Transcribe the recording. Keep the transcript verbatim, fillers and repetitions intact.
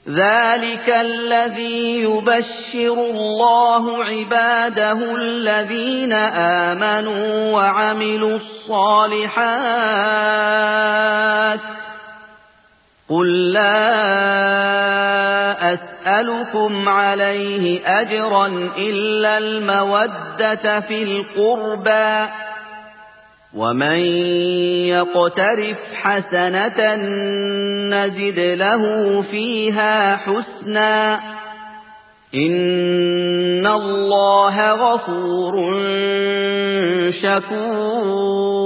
ذلك الذي يبشر الله عباده الذين آمنوا وعملوا الصالحات قل لا أسألكم عليه أجرا إلا المودة في القربى ومن يقترف حسنة نزد له فيها حسنا إن الله غفور شكور.